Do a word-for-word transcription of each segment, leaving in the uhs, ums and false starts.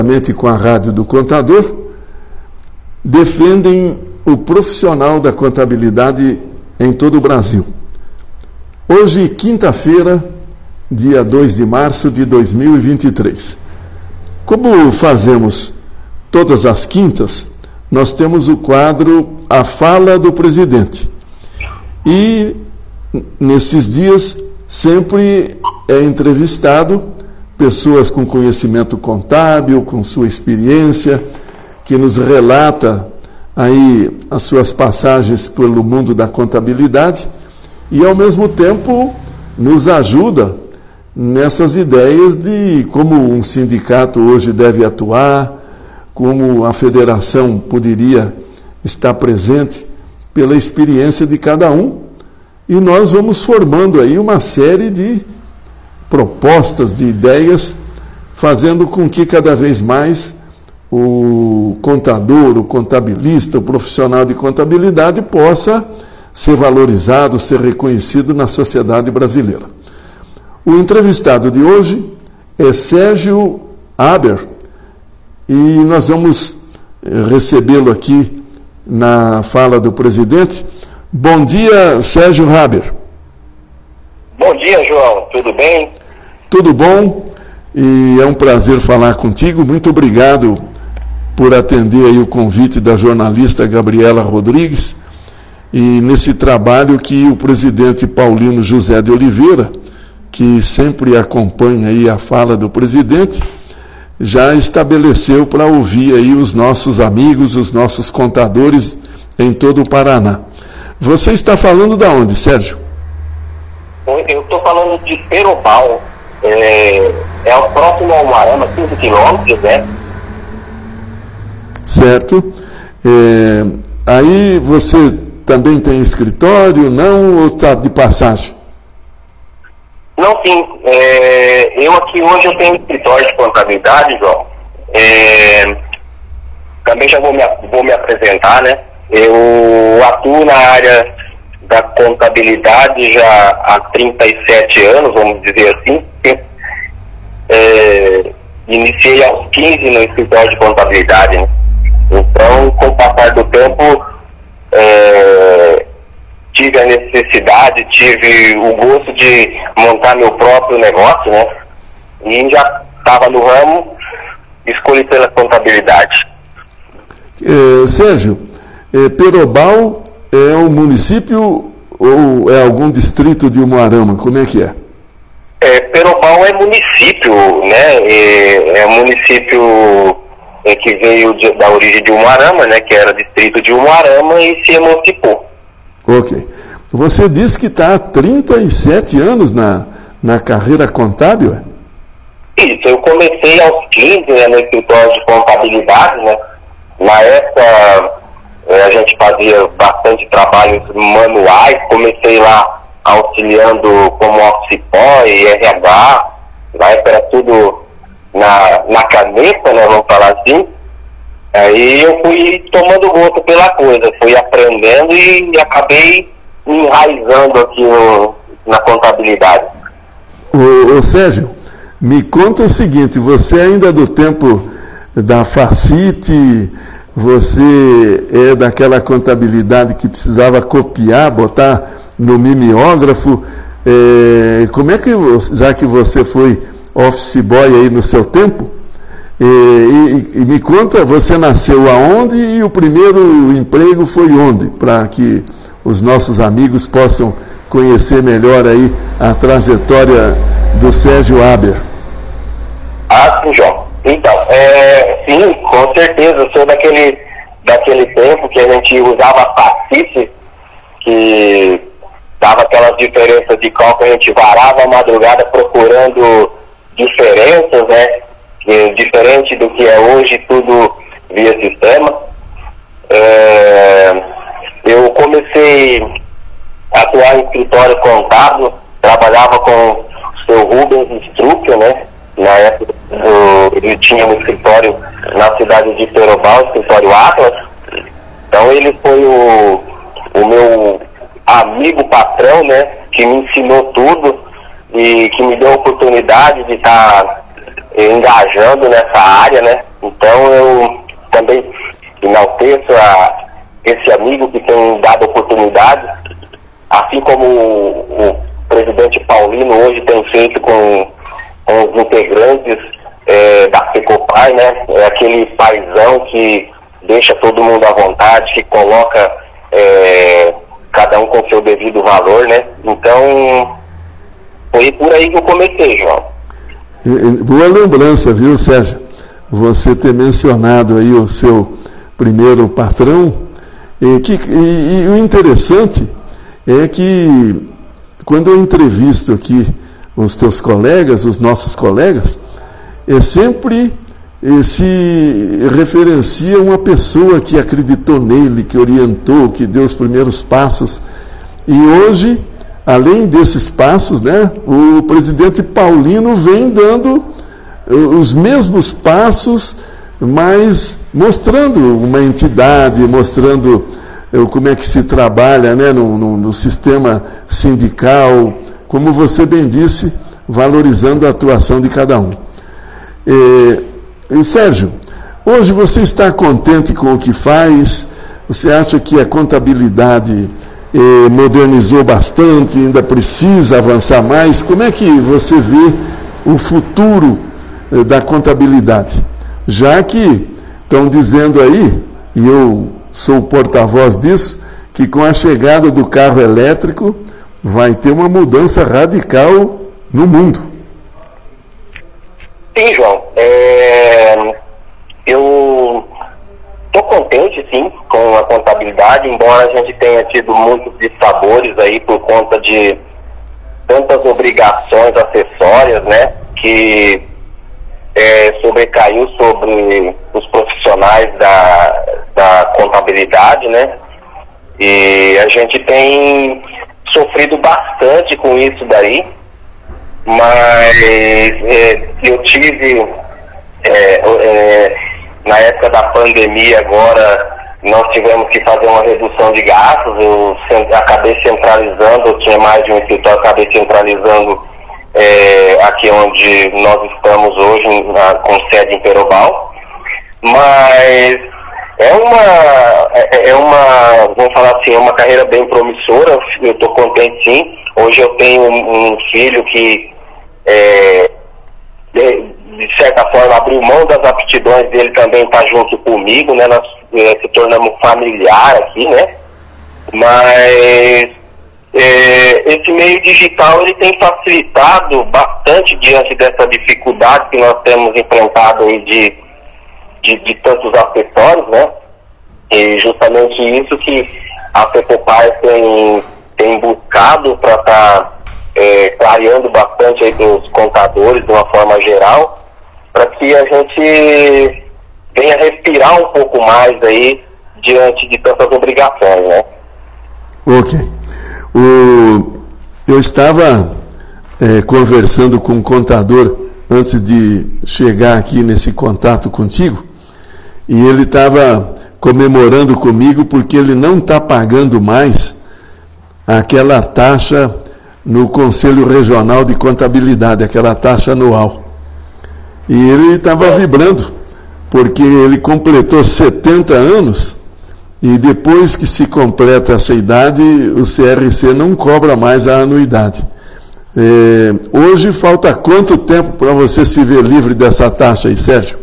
com a Rádio do Contador, defendem o profissional da contabilidade em todo o Brasil. Hoje, quinta-feira, dia dois de março de dois mil e vinte e três. Como fazemos todas as quintas, nós temos o quadro A Fala do Presidente. E, nesses dias, sempre é entrevistado pessoas com conhecimento contábil, com sua experiência, que nos relata aí as suas passagens pelo mundo da contabilidade e, ao mesmo tempo, nos ajuda nessas ideias de como um sindicato hoje deve atuar, como a federação poderia estar presente pela experiência de cada um, e nós vamos formando aí uma série de propostas, de ideias, fazendo com que cada vez mais o contador, o contabilista, o profissional de contabilidade possa ser valorizado, ser reconhecido na sociedade brasileira. O entrevistado de hoje é Sérgio Haber e nós vamos recebê-lo aqui na fala do presidente. Bom dia, Sérgio Haber. Bom dia, João. Tudo bem? Tudo bom, e é um prazer falar contigo. Muito obrigado por atender aí o convite da jornalista Gabriela Rodrigues, e nesse trabalho que o presidente Paulino José de Oliveira, que sempre acompanha aí a fala do presidente, já estabeleceu para ouvir aí os nossos amigos, os nossos contadores em todo o Paraná. Você está falando de onde, Sérgio? Eu estou falando de Perobal. É, é o próximo ao Umuarama, quinze quilômetros, né? Certo. É, aí você também tem escritório, não, ou está de passagem? Não, sim. É, eu aqui hoje eu tenho escritório de contabilidade, João. É, também já vou me, vou me apresentar, né? Eu atuo na área da contabilidade já há trinta e sete anos, vamos dizer assim. É, iniciei aos quinze no escritório de contabilidade, né? Então, com o passar do tempo, é, tive a necessidade, tive o gosto de montar meu próprio negócio, né? E já estava no ramo, escolhi pela contabilidade. É, Sérgio, é, Perobal é um município ou é algum distrito de Umuarama? Como é que é? É, Perobal é município, né? É, é um município é, que veio de, da origem de Umuarama, né? Que era distrito de Umuarama e se emancipou. Ok. Você disse que está há trinta e sete anos na, na carreira contábil? Isso, eu comecei aos quinze, né, no escritório de contabilidade, né? Na época é, a gente fazia bastante trabalhos manuais, comecei lá auxiliando como office boy, R H, na época era tudo na, na caneta, né, vamos falar assim. Aí eu fui tomando gosto pela coisa, fui aprendendo e acabei me enraizando aqui no, na contabilidade. Ô, ô Sérgio, me conta o seguinte, você ainda é do tempo da Facite, você é daquela contabilidade que precisava copiar, botar no mimeógrafo, é, como é que, já que você foi office boy aí no seu tempo, é, e, e me conta, você nasceu aonde e o primeiro emprego foi onde, para que os nossos amigos possam conhecer melhor aí a trajetória do Sérgio Haber. Ah, sim, João. Então, é, sim, com certeza, eu sou daquele, daquele tempo que a gente usava Facite, que dava aquelas diferenças de cálculo, a gente varava a madrugada procurando diferenças, né? Que, diferente do que é hoje, tudo via sistema. É, eu comecei a atuar em escritório contábil, trabalhava com o seu Rubens Strucker, né? Na época do, ele tinha um escritório na cidade de Perobal, escritório Atlas. Então ele foi o, o meu amigo patrão, né, que me ensinou tudo e que me deu a oportunidade de estar tá engajando nessa área, né, Então eu também enalteço a, esse amigo que tem dado oportunidade, assim como o, o presidente Paulino hoje tem feito com, com os integrantes é, da FECOPAI, né? É aquele paizão que deixa todo mundo à vontade, que coloca é, cada um com seu devido valor, né? Então, foi por aí que eu comecei, João. Boa lembrança, viu, Sérgio? Você ter mencionado aí o seu primeiro patrão. E, que, e, e o interessante é que quando eu entrevisto aqui os teus colegas, os nossos colegas, é sempre eh, se referencia uma pessoa que acreditou nele, que orientou, que deu os primeiros passos. E hoje, além desses passos, né, o presidente Paulino vem dando os mesmos passos, mas mostrando uma entidade, mostrando como é que se trabalha, né, no, no, no sistema sindical, como você bem disse, valorizando a atuação de cada um. E, e Sérgio, hoje você está contente com o que faz? Você acha que a contabilidade eh, modernizou bastante, ainda precisa avançar mais? Como é que você vê o futuro eh, da contabilidade? Já que estão dizendo aí, e eu sou o porta-voz disso, que com a chegada do carro elétrico vai ter uma mudança radical no mundo. Sim, João. É, eu estou contente, sim, com a contabilidade, embora a gente tenha tido muitos dissabores aí por conta de tantas obrigações acessórias, né, que é, sobrecaiu sobre os profissionais da, da contabilidade, né, e a gente tem sofrido bastante com isso daí, mas é, eu tive, é, é, na época da pandemia agora, nós tivemos que fazer uma redução de gastos, eu acabei centralizando, eu tinha mais de um escritório, acabei centralizando é, aqui onde nós estamos hoje, na, com sede em Perobal, mas é uma, é, é uma, vamos falar assim, é uma carreira bem promissora, eu estou contente sim. Hoje eu tenho um, um filho que, é, de, de certa forma, abriu mão das aptidões dele, também está junto comigo, né? Nós é, se tornamos familiar aqui, né? Mas é, esse meio digital ele tem facilitado bastante diante dessa dificuldade que nós temos enfrentado aí de, de, de tantos acessórios, né? E justamente isso que a FECOPAI tem tem buscado para estar tá, é, clareando bastante aí dos contadores de uma forma geral, para que a gente venha respirar um pouco mais aí diante de tantas obrigações, né? Ok. O, eu estava é, conversando com um contador antes de chegar aqui nesse contato contigo, e ele estava comemorando comigo porque ele não está pagando mais aquela taxa no Conselho Regional de Contabilidade, aquela taxa anual. E ele estava vibrando, porque ele completou setenta anos, e depois que se completa essa idade, o C R C não cobra mais a anuidade. É, hoje falta quanto tempo para você se ver livre dessa taxa aí, Sérgio?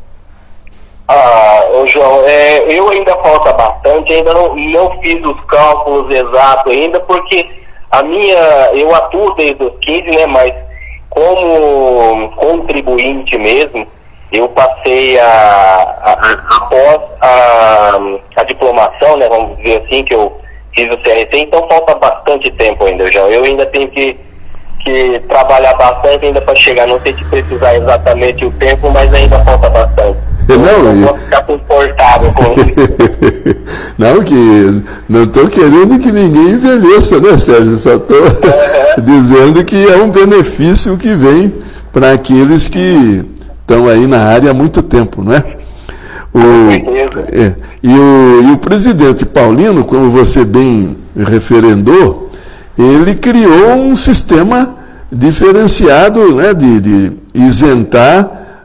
Ah, ô João, é, eu ainda falta bastante, ainda não, não fiz os cálculos exatos ainda, porque a minha, eu atuo desde os quinze, né, mas como contribuinte mesmo, eu passei a, a, a após a, a diplomação, né, vamos dizer assim, que eu fiz o C R C, então falta bastante tempo ainda, João. Eu ainda tenho que, que trabalhar bastante ainda para chegar, não sei se precisar exatamente o tempo, mas ainda falta bastante. Não, eu não vou ficar confortável com isso. Não, que não estou querendo que ninguém envelheça, né, Sérgio? Só estou uhum. dizendo que é um benefício que vem para aqueles que estão aí na área há muito tempo, não é? O, é e, o, e o presidente Paulino, como você bem referendou, ele criou um sistema diferenciado, né, de, de isentar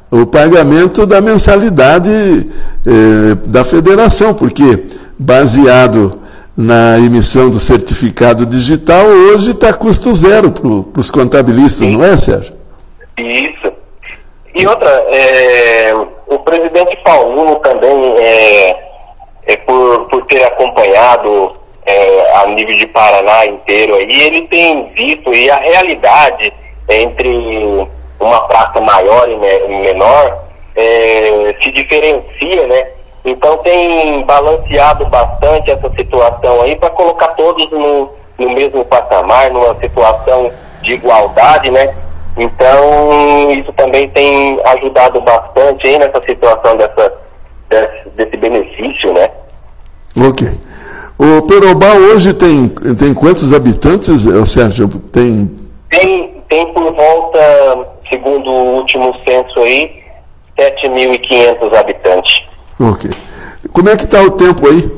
o pagamento da mensalidade eh, da federação, porque baseado na emissão do certificado digital, hoje está custo zero para os contabilistas, Sim. não é, Sérgio? Isso. E outra, é, o presidente Paulino também, é, é por, por ter acompanhado é, a nível de Paraná inteiro, aí, ele tem visto e a realidade entre uma praça maior e menor é, se diferencia, né? Então tem balanceado bastante essa situação aí para colocar todos no, no mesmo patamar, numa situação de igualdade, né? Então isso também tem ajudado bastante aí nessa situação dessa, desse, desse benefício, né? Ok. O Perobá hoje tem, tem quantos habitantes, Sérgio? Tem... Tem, tem por volta, segundo o último censo aí, sete mil e quinhentos habitantes. Ok. Como é que está o tempo aí?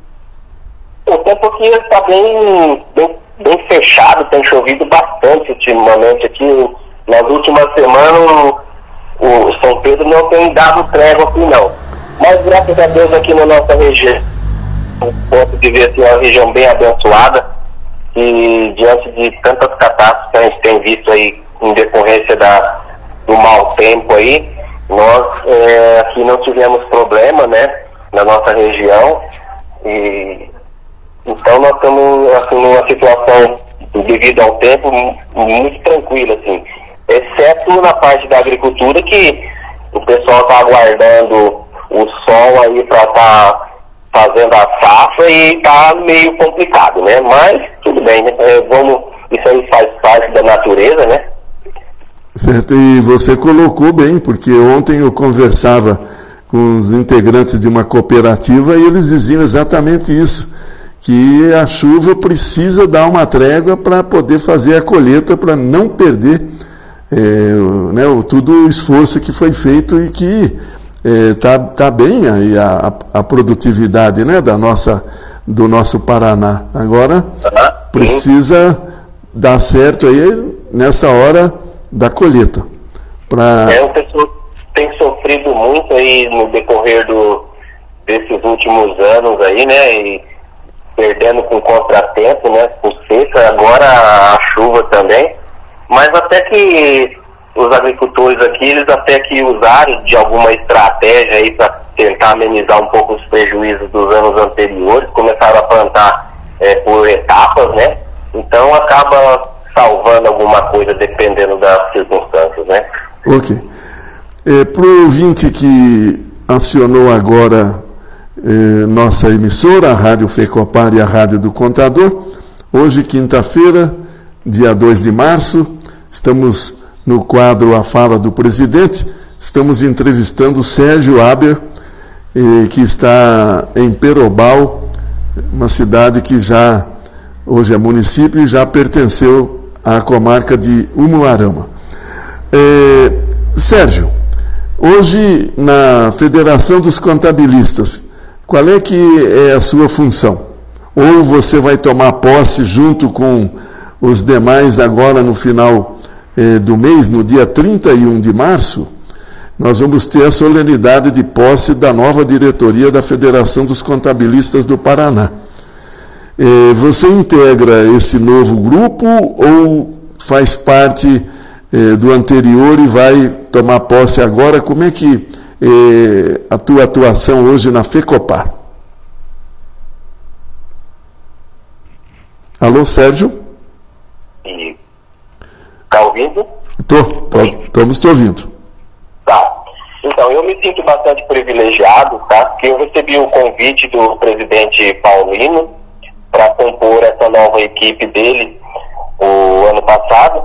O tempo aqui está bem, bem, bem fechado, tem chovido bastante ultimamente aqui. Nas últimas semanas o, o São Pedro não tem dado trégua aqui não. Mas graças a Deus aqui na nossa região, posso dizer assim, uma região bem abençoada, e diante de tantas catástrofes que a gente tem visto aí em decorrência da, do mau tempo aí, nós é, aqui não tivemos problema, né, na nossa região, e então nós estamos assim, numa situação, devido ao tempo, muito tranquila, assim, exceto na parte da agricultura, que o pessoal está aguardando o sol aí para estar tá fazendo a safra e está meio complicado, né, mas tudo bem, né, é, vamos, isso aí faz parte da natureza, né. Certo, e você colocou bem, porque ontem eu conversava com os integrantes de uma cooperativa e eles diziam exatamente isso, que a chuva precisa dar uma trégua para poder fazer a colheita, para não perder é, né, o, todo o esforço que foi feito e que está é, tá bem aí a, a produtividade, né, da nossa, do nosso Paraná. Agora precisa dar certo aí nessa hora da colheita. Pra... É, o pessoal tem sofrido muito aí no decorrer do, desses últimos anos aí, né, e perdendo com contratempo, né, com seca, agora a chuva também, mas até que os agricultores aqui, eles até que usaram de alguma estratégia aí para tentar amenizar um pouco os prejuízos dos anos anteriores, começaram a plantar é, por etapas, né, então acaba salvando alguma coisa dependendo das circunstâncias, né? Ok. É, para o ouvinte que acionou agora é, nossa emissora, a Rádio Fecopar e a Rádio do Contador, hoje, quinta-feira, dia dois de março, estamos no quadro A Fala do Presidente, estamos entrevistando Sérgio Aber, eh, que está em Perobal, uma cidade que já, hoje é município e já pertenceu à comarca de Umuarama. É, Sérgio, hoje na Federação dos Contabilistas, qual é que é a sua função? Ou você vai tomar posse junto com os demais agora no final eh, do mês, no dia trinta e um de março, nós vamos ter a solenidade de posse da nova diretoria da Federação dos Contabilistas do Paraná. Eh, você integra esse novo grupo ou faz parte eh, do anterior e vai tomar posse agora? Como é que eh, a tua atuação hoje na Fecopar? Alô, Sérgio? Está ouvindo? Estou, estamos te ouvindo. Tá. Então, eu me sinto bastante privilegiado, tá? Porque eu recebi o convite do presidente Paulino para compor essa nova equipe dele o ano passado,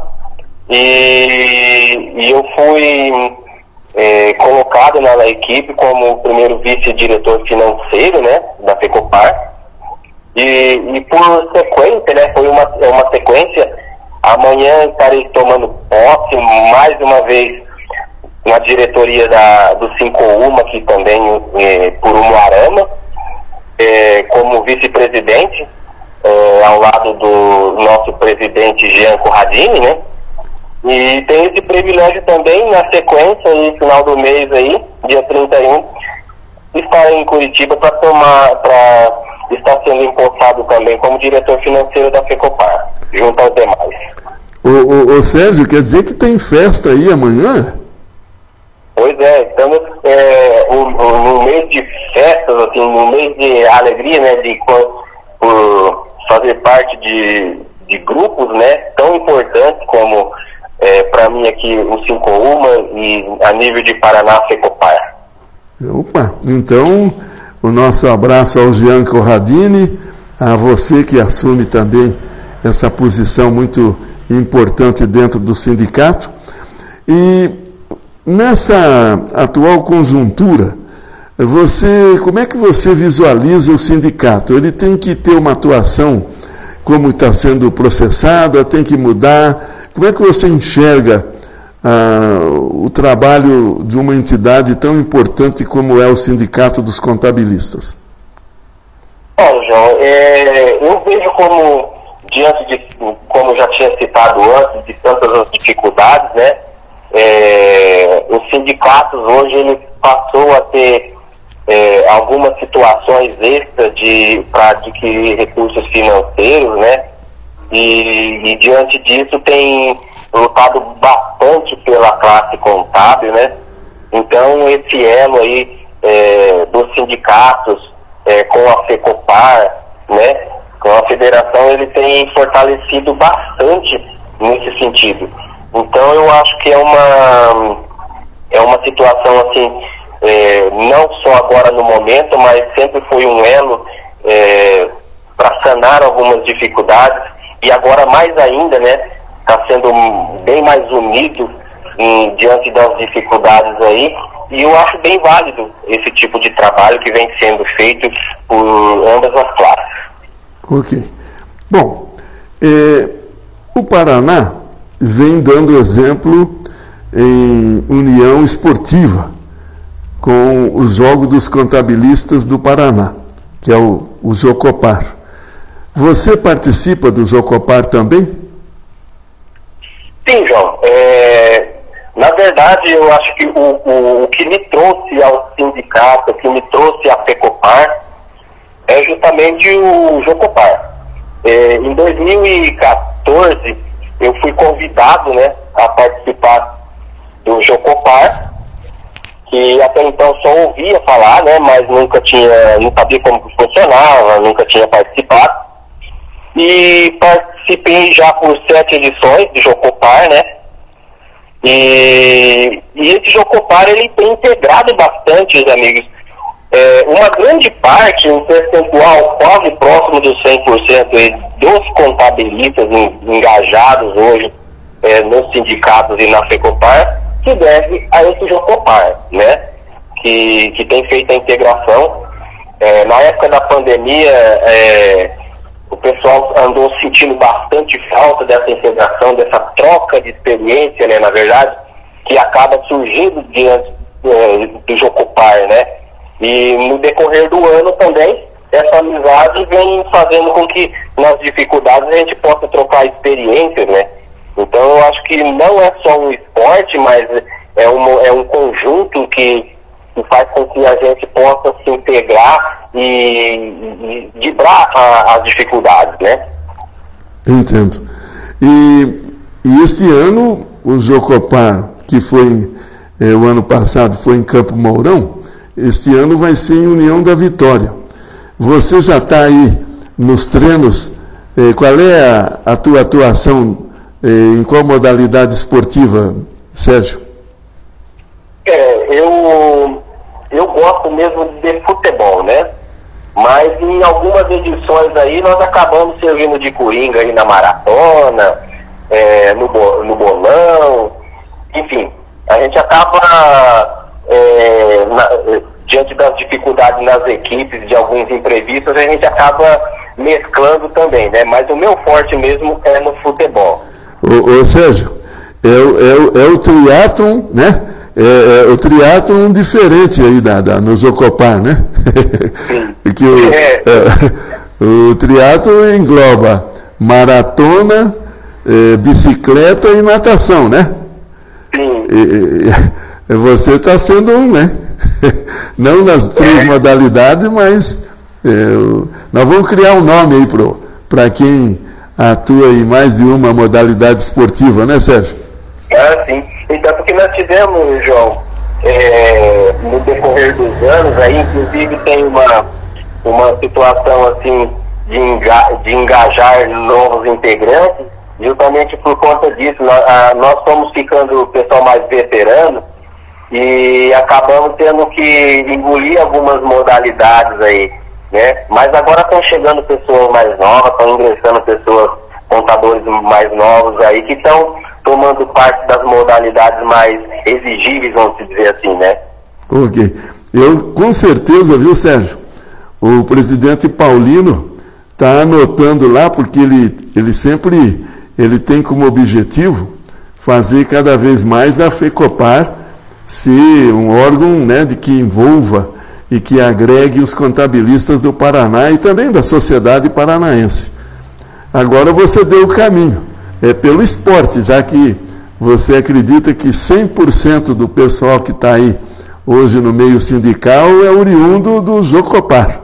e, e eu fui é, colocado na, na equipe como o primeiro vice-diretor financeiro, né, da Fecopar, e, e por sequência, né, foi uma, uma sequência. Amanhã estarei tomando posse mais uma vez na diretoria da, do Cinco Uma, aqui também é, por Umuarama, é, como vice-presidente, É, ao lado do nosso presidente Jean Corradini, né? E tem esse privilégio também, na sequência, aí, final do mês aí, dia trinta e um, estar em Curitiba para tomar, para estar sendo empossado também como diretor financeiro da FECOPAR, junto aos demais. Ô, ô, ô Sérgio, quer dizer que tem festa aí amanhã? Pois é, estamos é, um, um, no mês de festas, assim, no mês de alegria, né, de por fazer parte de, de grupos, né, tão importantes como é, para mim aqui o Cinco Uma e a nível de Paraná, FECOPAR. Opa, então o nosso abraço ao Jean Corradini, a você que assume também essa posição muito importante dentro do sindicato. E nessa atual conjuntura, você, como é que você visualiza o sindicato? Ele tem que ter uma atuação como está sendo processada, tem que mudar. Como é que você enxerga ah, o trabalho de uma entidade tão importante como é o Sindicato dos Contabilistas? Olha, João, é, eu vejo como, diante de, como já tinha citado antes, de tantas dificuldades, né, é, os sindicatos hoje ele passou a ter é, algumas situações extras de, para adquirir recursos financeiros, né, e, e diante disso tem lutado bastante pela classe contábil, né, então esse elo aí é, dos sindicatos é, com a FECOPAR, né, com a federação, ele tem fortalecido bastante nesse sentido. Então eu acho que é uma, é uma situação assim, é, não só agora no momento, mas sempre foi um elo é, para sanar algumas dificuldades, e agora mais ainda, né, está sendo bem mais unido em, diante das dificuldades aí, e eu acho bem válido esse tipo de trabalho que vem sendo feito por ambas as classes. Ok. Bom, é, o Paraná vem dando exemplo em união esportiva com os Jogos dos Contabilistas do Paraná, que é o, o Jocopar. Você participa do Jocopar também? Sim, João. É, na verdade, eu acho que o, o, o que me trouxe ao sindicato, o que me trouxe à FECOPAR, é justamente o Jocopar. É, em dois mil e quatorze, eu fui convidado, né, a participar do Jocopar, que até então só ouvia falar, né, mas nunca tinha, não sabia como funcionava, nunca tinha participado. E participei já por sete edições do Jocopar, né? E, e esse Jocopar, ele tem integrado bastante os amigos. É, uma grande parte, um percentual quase próximo dos cem por cento dos contabilistas engajados hoje é, nos sindicatos e na FECOPAR, se deve a esse Jocopar, né? Que, que tem feito a integração. É, na época da pandemia, é, o pessoal andou sentindo bastante falta dessa integração, dessa troca de experiência, né, na verdade, que acaba surgindo diante é, do Jocopar, né? E no decorrer do ano também, essa amizade vem fazendo com que nas dificuldades a gente possa trocar experiências, né? Então eu acho que não é só um esporte, mas é, uma, é um conjunto que, que faz com que a gente possa se integrar e, e driblar a, as dificuldades, né? Entendo. E, e este ano, o Jocopar, que foi é, o ano passado, foi em Campo Mourão, este ano vai ser em União da Vitória. Você já está aí nos treinos, é, qual é a, a tua atuação, é, em qual modalidade esportiva, Sérgio? É, eu, eu gosto mesmo de futebol, né? Mas em algumas edições aí nós acabamos servindo de coringa aí na maratona, é, no, no bolão, enfim, a gente acaba, é, na, diante das dificuldades nas equipes, de alguns imprevistos, a gente acaba mesclando também, né? Mas o meu forte mesmo é no futebol. Ô, ô Sérgio, é, é, é o triatlon, né? É, é o triatlon diferente aí da, da, no Jocopar, né? que o, é. é, o triatlon engloba maratona, é, bicicleta e natação, né? Sim. E, e, você está sendo um, né? Não nas três é. modalidades, mas é, nós vamos criar um nome aí para quem atua em mais de uma modalidade esportiva, né, Sérgio? Ah, sim. Então, porque nós tivemos, João, é, no decorrer dos anos, aí, inclusive tem uma, uma situação assim de, enga, de engajar novos integrantes, justamente por conta disso. Nós, a, nós estamos ficando o pessoal mais veterano e acabamos tendo que engolir algumas modalidades aí, né? Mas agora estão chegando pessoas mais novas, estão ingressando pessoas, contadores mais novos aí, que estão tomando parte das modalidades mais exigíveis, vamos dizer assim, né? Ok. Eu, com certeza, viu, Sérgio, o presidente Paulino está anotando lá, porque ele, ele sempre ele tem como objetivo fazer cada vez mais a FECOPAR ser um órgão, né, de que envolva e que agregue os contabilistas do Paraná e também da sociedade paranaense. Agora você deu o caminho, é pelo esporte, já que você acredita que cem por cento do pessoal que está aí hoje no meio sindical é oriundo do Jocopar.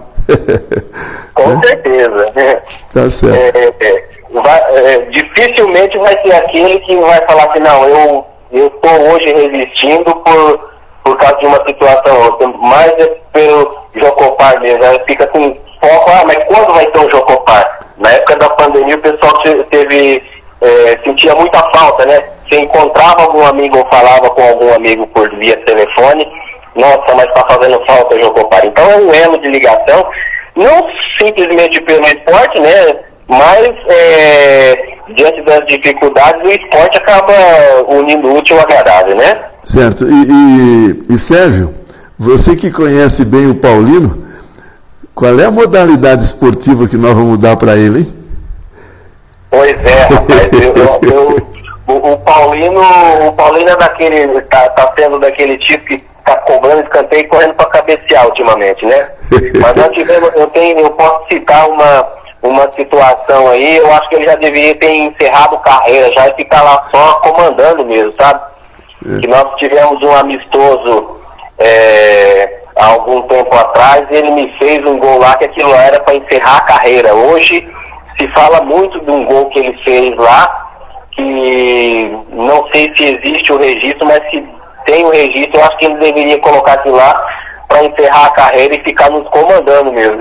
Com é? certeza. Tá certo. É, é, vai, é, dificilmente vai ser aquele que vai falar que não, eu eu estou hoje resistindo por, por causa de uma situação ou outra, mas é pelo Jocopar mesmo. Aí fica com foco, ah, mas quando vai ter um Jocopar? Na época da pandemia o pessoal teve, é, sentia muita falta, né? Você encontrava algum amigo ou falava com algum amigo por via telefone, nossa, mas está fazendo falta o Jocopar. Então é um elo de ligação, não simplesmente pelo esporte, né? Mas é, diante das dificuldades, o esporte acaba unindo o útil ao agradável, né? Certo. E, e, e Sérgio, você que conhece bem o Paulino, qual é a modalidade esportiva que nós vamos dar para ele, hein? Pois é, rapaz. eu, eu, o, o Paulino, o Paulino é daquele, tá, tá sendo daquele tipo que tá cobrando escanteio e correndo para cabecear ultimamente, né? Mas nós tivemos, eu tenho, eu posso citar uma uma situação aí, eu acho que ele já deveria ter encerrado carreira já e ficar lá só comandando mesmo, sabe? É. Que nós tivemos um amistoso é, há algum tempo atrás e ele me fez um gol lá que aquilo era para encerrar a carreira. Hoje se fala muito de um gol que ele fez lá, que não sei se existe o registro, mas se tem o registro, eu acho que ele deveria colocar aquilo lá para encerrar a carreira e ficar nos comandando mesmo.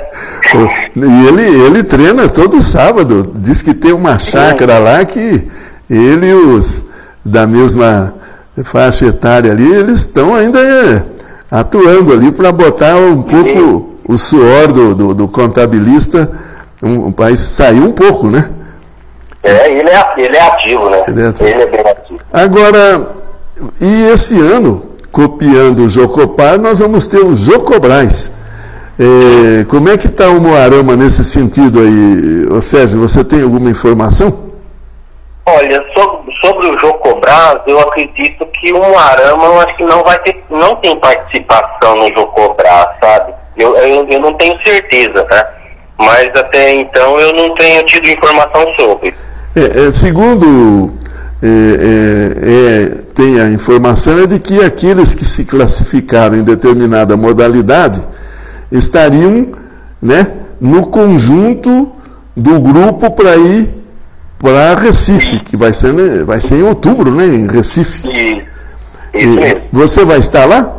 E ele, ele treina todo sábado, diz que tem uma chácara lá que ele e os da mesma faixa etária ali, eles estão ainda é, atuando ali para botar um pouco Sim. o suor do, do, do contabilista, um, para sair um pouco, né? É, ele é, ele é ativo, né? Ele é, ativo. Ele é bem ativo. Agora, e esse ano, copiando o Jocopar, nós vamos ter o Jocobras. É, como é que está o Moarama nesse sentido aí, ô Sérgio? Você tem alguma informação? Olha, sobre, sobre o Jocobras, eu acredito que o Moarama, eu acho que não vai ter, não tem participação no Jocobras, sabe? Eu, eu, eu não tenho certeza, tá? Mas até então eu não tenho tido informação sobre. É, é, segundo é, é, é, tem a informação é de que aqueles que se classificaram em determinada modalidade estariam, né, no conjunto do grupo para ir para Recife, que vai ser, né, vai ser em outubro, né, em Recife. Isso, isso mesmo. Você vai estar lá?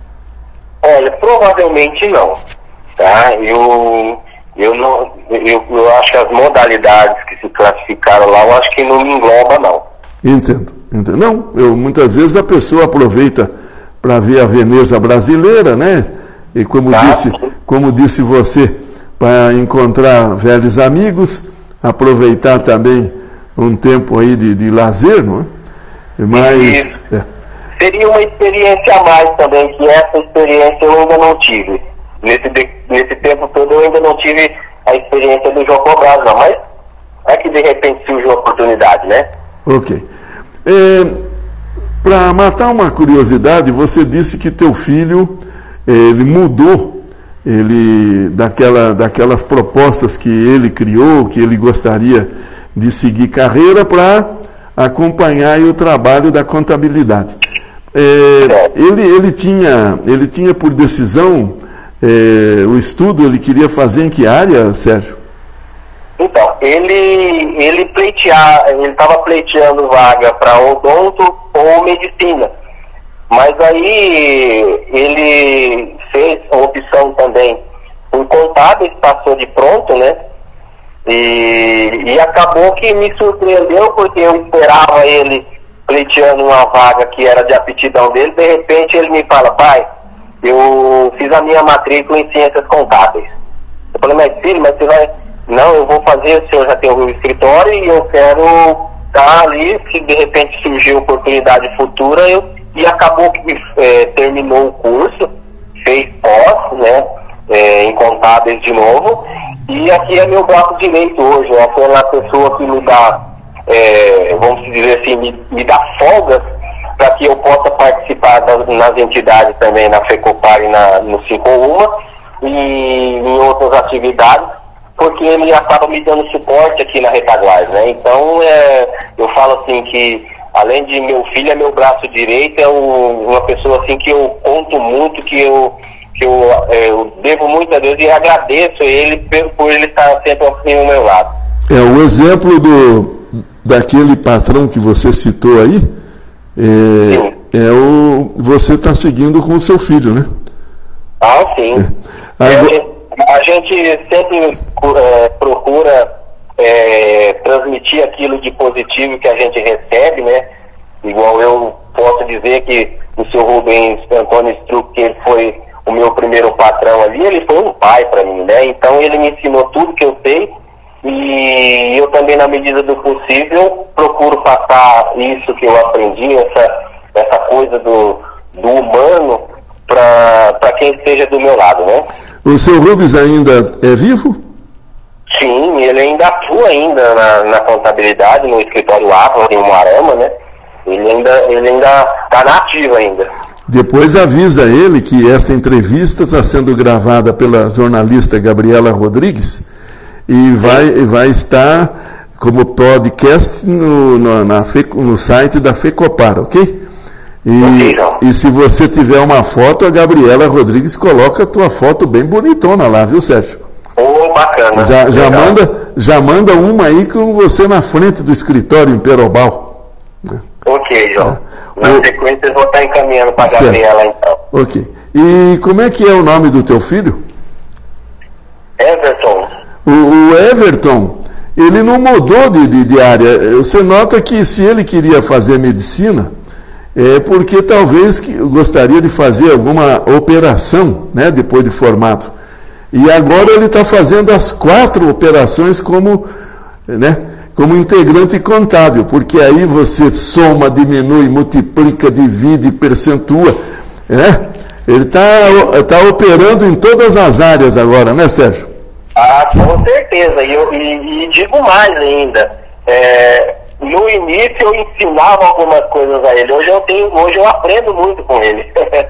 Olha, provavelmente não, tá? Eu, eu, não, eu, eu acho que as modalidades que se classificaram lá, eu acho que não me engloba, não. Entendo, entendo. Não, eu, muitas vezes a pessoa aproveita para ver a Veneza brasileira, né? E como, tá. disse, como disse você, para encontrar velhos amigos, aproveitar também um tempo aí de, de lazer, não é? Mas é. Seria uma experiência a mais também, que essa experiência eu ainda não tive. Nesse, de, nesse tempo todo eu ainda não tive a experiência do Jocobras, não, mas é que de repente surgiu a oportunidade, né? Ok. É, para matar uma curiosidade, você disse que teu filho ele mudou ele, daquela, daquelas propostas que ele criou, que ele gostaria de seguir carreira para acompanhar aí o trabalho da contabilidade. É, ele, ele, tinha, ele tinha por decisão é, o estudo, ele queria fazer em que área, Sérgio? Então, ele ele pleitear, ele estava pleiteando vaga para odonto ou medicina, mas aí ele fez a opção também por contábil, passou de pronto, né? E, e acabou que me surpreendeu, porque eu esperava ele pleiteando uma vaga que era de aptidão dele. De repente ele me fala: pai, eu fiz a minha matrícula em ciências contábeis. Eu falei: mas filho, mas você vai... Não, eu vou fazer, o senhor já tem o escritório e eu quero estar ali, se de repente surgir oportunidade futura. Eu... E acabou que é, terminou o curso, fez pós, né, é, em contábeis de novo, e aqui é meu braço direito hoje, né, aquela pessoa que me dá, é, vamos dizer assim, me, me dá folgas para que eu possa participar das, nas entidades também, na FECOPAR e na, no cinco um e em outras atividades, porque ele acaba me dando suporte aqui na retaguarda, né? Então, é, eu falo assim que, além de meu filho, é meu braço direito, é um, uma pessoa assim que eu conto muito, que eu, que eu, é, eu devo muito a Deus e agradeço a ele por, por ele estar sempre assim ao meu lado. É, o exemplo do, daquele patrão que você citou aí, é, é o, você está seguindo com o seu filho, né? Ah, sim. É. Agora... A gente sempre é, procura é, transmitir aquilo de positivo que a gente recebe, né? Igual eu posso dizer que o senhor Rubens Antônio Struck, que ele foi o meu primeiro patrão ali, ele foi um pai para mim, né? Então ele me ensinou tudo que eu sei e eu também, na medida do possível, procuro passar isso que eu aprendi, essa, essa coisa do, do humano para quem esteja do meu lado, né? O seu Rubens ainda é vivo? Sim, ele ainda atua ainda na, na contabilidade, no escritório Ávila, em Moarama, né? Ele ainda ele ainda está na ativa ainda. Depois avisa ele que essa entrevista está sendo gravada pela jornalista Gabriela Rodrigues e vai, vai estar como podcast no, no, na FEC, no site da FECOPAR, ok? E, e se você tiver uma foto, a Gabriela Rodrigues coloca a tua foto bem bonitona lá, viu, Sérgio? Oh, bacana. Já, já, manda, já manda uma aí com você na frente do escritório em Perobal. Ok, João. É. Na o... sequência eu vou estar encaminhando para a Gabriela, então. Ok. E como é que é o nome do teu filho? Everton. O, o Everton, ele não mudou de, de, de área. Você nota que se ele queria fazer medicina... É porque talvez que gostaria de fazer alguma operação, né, depois de formado. E agora ele está fazendo as quatro operações como, né, como integrante contábil, porque aí você soma, diminui, multiplica, divide, percentua. Né? Ele está tá operando em todas as áreas agora, né, Sérgio? Ah, com certeza. E, eu, e, e digo mais ainda. É... No início eu ensinava algumas coisas a ele, hoje eu, tenho, hoje eu aprendo muito com ele.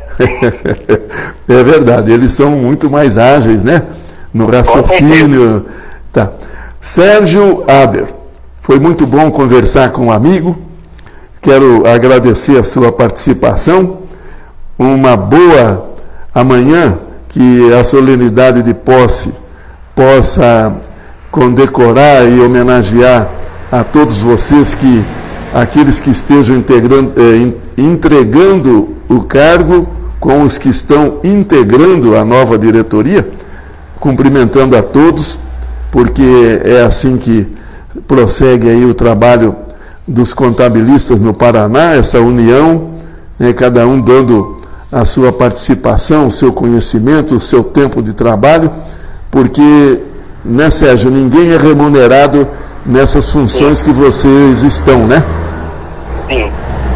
É verdade, eles são muito mais ágeis, né? No raciocínio. Tá. Sérgio Aber, foi muito bom conversar com um amigo, quero agradecer a sua participação, uma boa amanhã, que a solenidade de posse possa condecorar e homenagear a todos vocês, que aqueles que estejam integrando, eh, entregando o cargo com os que estão integrando a nova diretoria, cumprimentando a todos, porque é assim que prossegue aí o trabalho dos contabilistas no Paraná, essa união, né, cada um dando a sua participação, o seu conhecimento, o seu tempo de trabalho, porque, né, Sérgio, ninguém é remunerado nessas funções Sim. que vocês estão, né? Sim.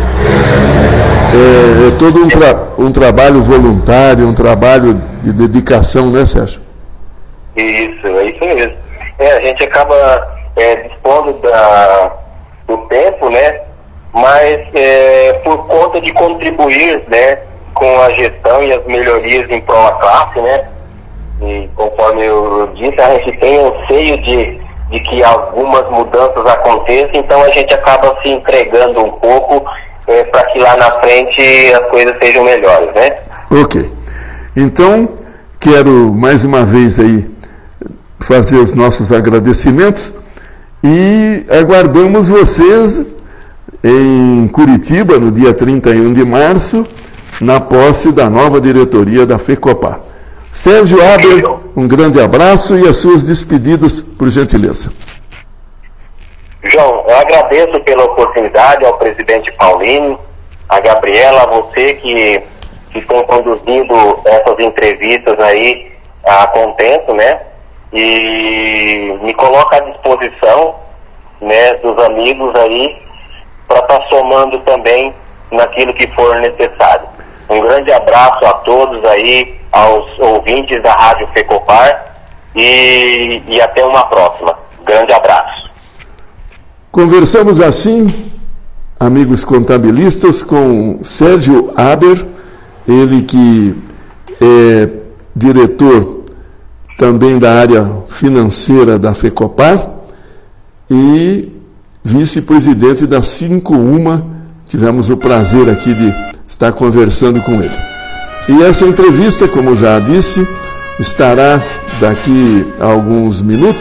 É, é todo um, tra um trabalho voluntário, um trabalho de dedicação, né, Sérgio? Isso, é isso mesmo. É, a gente acaba é, dispondo da, do tempo, né? Mas é, por conta de contribuir, né, com a gestão e as melhorias em prol da classe, né? E conforme eu disse, a gente tem o anseio de de que algumas mudanças aconteçam, então a gente acaba se entregando um pouco é, para que lá na frente as coisas sejam melhores, né? Ok. Então, quero mais uma vez aí fazer os nossos agradecimentos e aguardamos vocês em Curitiba, no dia trinta e um de março, na posse da nova diretoria da FECOPAR. Sérgio Aber, um grande abraço e as suas despedidas, por gentileza. João, eu agradeço pela oportunidade ao presidente Paulino, a Gabriela, a você que, que estão conduzindo essas entrevistas aí a contento, né? E me coloca à disposição, né, dos amigos aí para estar tá somando também naquilo que for necessário. Um grande abraço a todos aí, aos ouvintes da Rádio FECOPAR e, e até uma próxima. Grande abraço. Conversamos assim, amigos contabilistas, com Sérgio Aber, ele que é diretor também da área financeira da FECOPAR e vice-presidente da cinco uma. Tivemos o prazer aqui de estar conversando com ele. E essa entrevista, como já disse, estará daqui a alguns minutos